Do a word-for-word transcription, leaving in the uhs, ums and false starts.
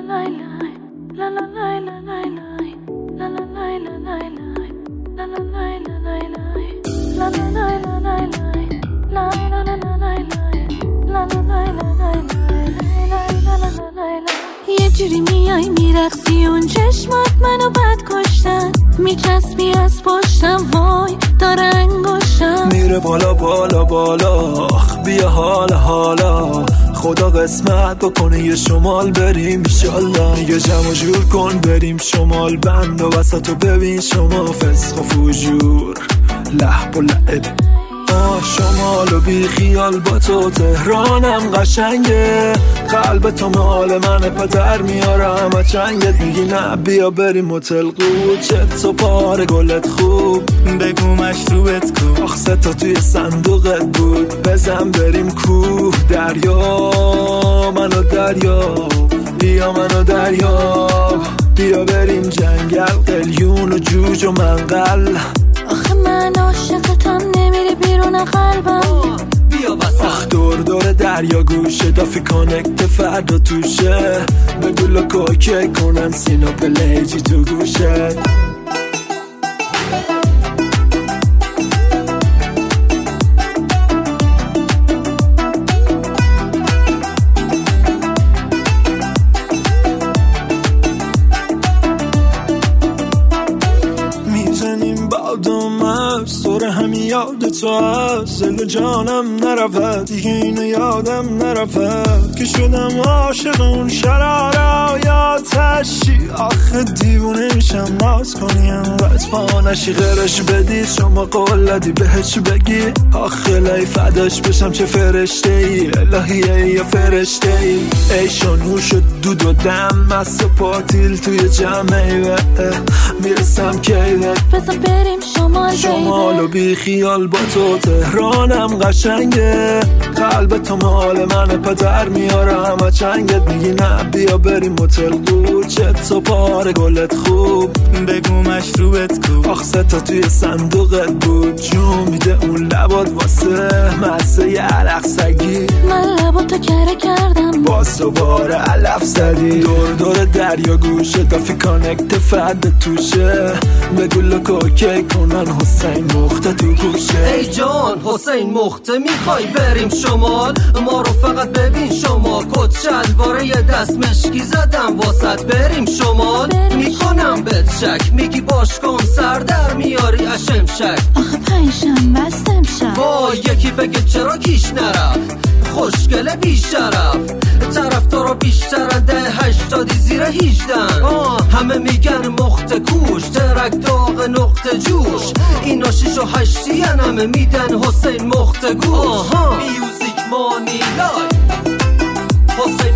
یه جوری میای میرقصی اون چشمات منو بد کشتن، میچسبی از پشتم وای داره انگشتم میره بالا بالا بالا. بیا حالا حالا خدا قسمت بکنه یه شمال بریم ایشالله. یه جمع جور کن بریم شمال بند و وسطو ببین شما فسق و فجور لحب و لعب. آه شمال و بی خیال با تو تهرانم قشنگه، قلب تو مال منه پدر میارم از چنگت. میگی نه بیا بریم هتل قوچت و پاره گلت خوب بگو مشروبت کو. آخ سه تا توی صندوقت بود بزن بریم کوه دریا منو دریا بیا منو دریا. بیا بریم جنگل قلیون و جوج و منقل. آخه من عاشقتم نمیری بیرون قلبم بیا وسط. آخ دور دور دریا گوشه دافی کانکت فردا توشه. بگو لکوکه کنن سینا پلیجی تو گوشه. سوره همین یاد تو هست دل جانم نرفت دیگه اینو یادم نرفت که شدم عاشق اون شراره یا تشی. آخه دیوونه میشم ناز کنی انقدر پا نشی غیرش بدی شما قولدی بهش بگی. آخه لای فداش بشم چه فرشته ای الهیه یا فرشته ای. ای شانوش دود و دم مست پاتیل توی جمعه میرسم کیوت بذار بریم شمال شمال و بی خیال با تو تهرانم قشنگه، قلب تو مال منه پدر میارم از چنگت. میگی نه بیا بریم هتل قوچت و پاره گلت خوب بگو مشروبت کو. آخ سه تا توی صندوقت بود جون میده اون لبات واسه مزه ی علق سگی. من لباتو کره کردم باز دوباره علف زدی. دور دور دریا گوشه دافی کانکت فرد توشه. بگو لکوکه کنن حسین مخته تو گوشه. ای جان حسین مخته میخوای بریم شمال ما رو فقط ببین شما. کت شلواره یه دست مشکی زدم واسط بریم شمال. میکنم بهت شک میگی باش کن سر در میاری اشم شک. آخه پنجشم بستم شب وای یکی بگه چرا کیش نرفت خوشگله بیشرف طرفدارا بیشترن ده هشتادی زیر هیجدن. همه میگن مخته کوش ترک داغ نقطه جوش اینا شیش و هشتی همه میدن حسین مخته گوش. میوزیک مانی لای حسین